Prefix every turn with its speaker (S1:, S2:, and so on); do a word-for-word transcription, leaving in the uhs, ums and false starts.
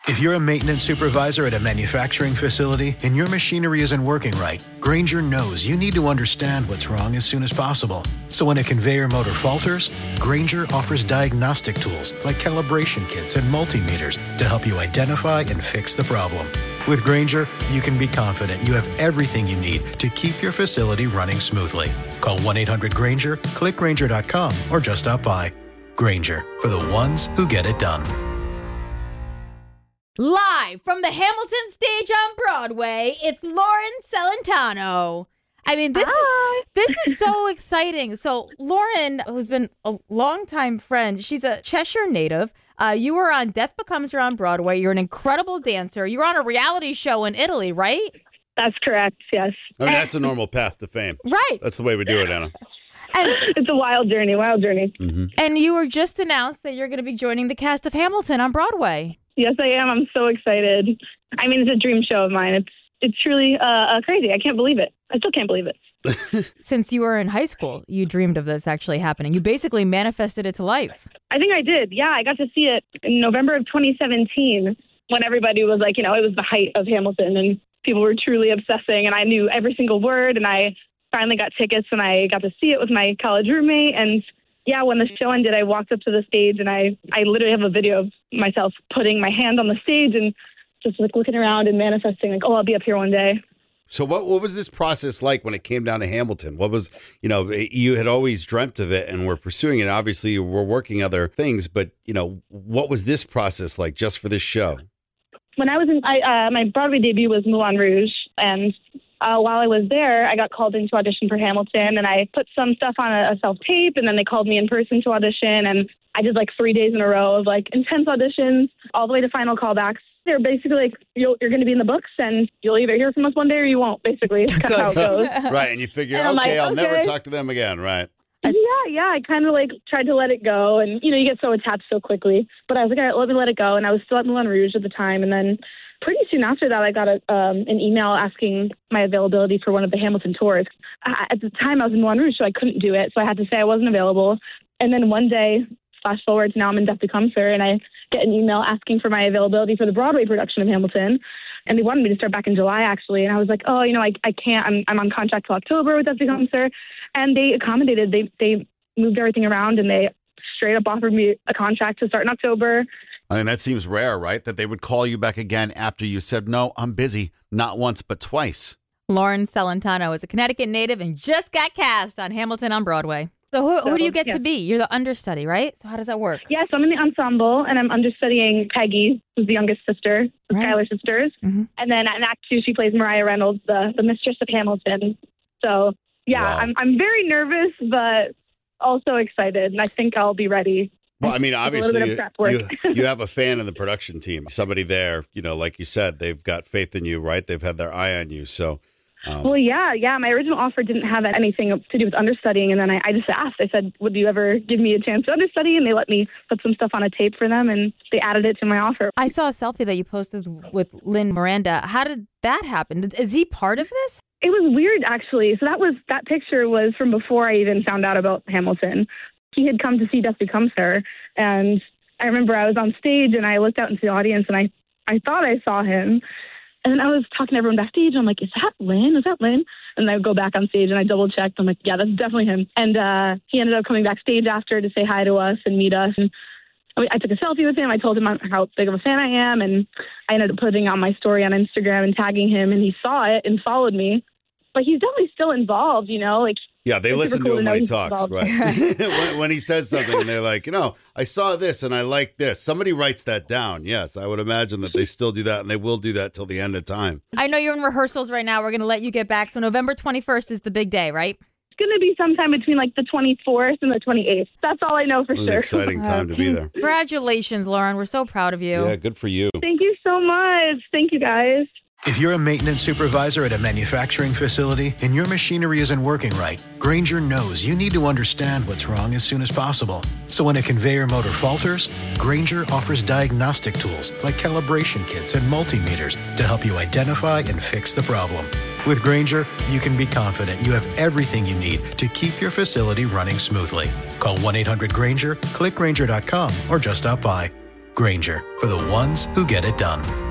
S1: If you're a maintenance supervisor at a manufacturing facility and your machinery isn't working right, Grainger knows you need to understand what's wrong as soon as possible. So when a conveyor motor falters, Grainger offers diagnostic tools like calibration kits and multimeters to help you identify and fix the problem. With Grainger, you can be confident you have everything you need to keep your facility running smoothly. Call one eight hundred Grainger, click Grainger dot com, or just stop by. Grainger, for the ones who get it done.
S2: Live from the Hamilton stage on Broadway, it's Lauren Celentano. I mean, this
S3: Hi.
S2: this is so exciting. So Lauren, who's been a longtime friend, she's a Cheshire native. Uh, you were on Death Becomes Her on Broadway. You're an incredible dancer. You were on a reality show in Italy, right?
S3: That's correct, yes.
S4: I mean, that's a normal path to fame.
S2: Right.
S4: That's the way we do it, Anna.
S2: And,
S3: It's a wild journey, wild journey.
S4: Mm-hmm.
S2: and you were just announced that you're going to be joining the cast of Hamilton on Broadway.
S3: Yes, I am. I'm so excited. I mean, it's a dream show of mine. It's it's truly uh, uh, crazy. I can't believe it. I still can't believe it.
S2: Since you were in high school, you dreamed of this actually happening. You basically manifested it to life.
S3: I think I did. Yeah, I got to see it in November of twenty seventeen when everybody was like, you know, it was the height of Hamilton and people were truly obsessing and I knew every single word and I finally got tickets and I got to see it with my college roommate. And yeah, when the show ended, I walked up to the stage and I, I literally have a video of myself putting my hand on the stage and just like looking around and manifesting like, oh, I'll be up here one day.
S4: So what what was this process like when it came down to Hamilton? What was, you know, you had always dreamt of it and were pursuing it. Obviously, you were working other things, but, you know, what was this process like just for this show?
S3: When I was in, I, uh, my Broadway debut was Moulin Rouge. And uh, while I was there, I got called in to audition for Hamilton. And I put some stuff on a, a self-tape. And then they called me in person to audition. And I did like three days in a row of like intense auditions all the way to final callbacks. They're basically like, you'll, you're going to be in the books and you'll either hear from us one day or you won't, basically. It's kind of how it goes.
S4: Right. And you figure,
S3: And I'm
S4: okay,
S3: like,
S4: I'll never
S3: okay.
S4: talk to them again. Right.
S3: Yeah, yeah. I kind of like tried to let it go. And, you know, you get so attached so quickly. But I was like, all right, let me let it go. And I was still at Moulin Rouge at the time. And then pretty soon after that, I got a, um, an email asking my availability for one of the Hamilton tours. I, at the time, I was in Moulin Rouge, so I couldn't do it. So I had to say I wasn't available. And then one day, flash forward to now I'm in Death Becomes Her, and I get an email asking for my availability for the Broadway production of Hamilton. And they wanted me to start back in July, actually. And I was like, oh, you know, I, I can't. I'm, I'm on contract till October with Death Becomes Her. And they accommodated. They, they moved everything around, and they straight up offered me a contract to start in October.
S4: I mean, that seems rare, right? That they would call you back again after you said, no, I'm busy. Not once, but twice.
S2: Lauren Celentano is a Connecticut native and just got cast on Hamilton on Broadway. So who, who do you get
S3: yeah.
S2: to be? You're the understudy, right? So how does that work?
S3: Yes, I'm in the ensemble, and I'm understudying Peggy, who's the youngest sister, the
S2: Right.
S3: Schuyler sisters.
S2: Mm-hmm.
S3: And then in Act Two, she plays Mariah Reynolds, the, the mistress of Hamilton. So, yeah,
S4: Wow.
S3: I'm I'm very nervous, but also excited, and I think I'll be ready.
S4: Well, I mean,
S3: With a little
S4: obviously,
S3: bit of
S4: you,
S3: prep work.
S4: you, you have a fan in the production team, somebody there, you know, like you said, they've got faith in you, right? They've had their eye on you. So, um,
S3: Well, yeah, yeah. My original offer didn't have anything to do with understudying, and then I, I just asked. I said, would you ever give me a chance to understudy? And they let me put some stuff on a tape for them, and they added it to my offer.
S2: I saw a selfie that you posted with Lin Miranda. How did that happen? Is he part of this?
S3: It was weird, actually. So that was that picture was from before I even found out about Hamilton. He had come to see Death Becomes Her, and I remember I was on stage, and I looked out into the audience, and I, I thought I saw him. And then I was talking to everyone backstage. I'm like, is that Lin? Is that Lin? And I go back on stage, and I double-checked. I'm like, yeah, that's definitely him. And uh, he ended up coming backstage after to say hi to us and meet us. And I, mean, I took a selfie with him. I told him how big of a fan I am, and I ended up putting on my story on Instagram and tagging him, and he saw it and followed me. But he's definitely still involved, you know, like.
S4: yeah, they
S3: It's
S4: listen
S3: super cool
S4: to him
S3: to
S4: when he
S3: know he's
S4: talks, right? when, when he says something and they're like, you know, I saw this and I like this. Somebody writes that down. Yes, I would imagine that they still do that, and they will do that till the end of time.
S2: I know you're in rehearsals right now. We're going to let you get back. So November twenty-first is the big day, right?
S3: It's going to be sometime between like the twenty-fourth and the twenty-eighth. That's all I know for
S4: It was
S3: sure.
S4: an exciting time to be there.
S2: Congratulations, Lauren. We're so proud of you.
S4: Yeah, good for you.
S3: Thank you so much. Thank you, guys.
S1: If you're a maintenance supervisor at a manufacturing facility and your machinery isn't working right, Grainger knows you need to understand what's wrong as soon as possible. So when a conveyor motor falters, Grainger offers diagnostic tools like calibration kits and multimeters to help you identify and fix the problem. With Grainger, you can be confident you have everything you need to keep your facility running smoothly. Call one eight hundred Grainger, click Grainger dot com, or just stop by. Grainger, for the ones who get it done.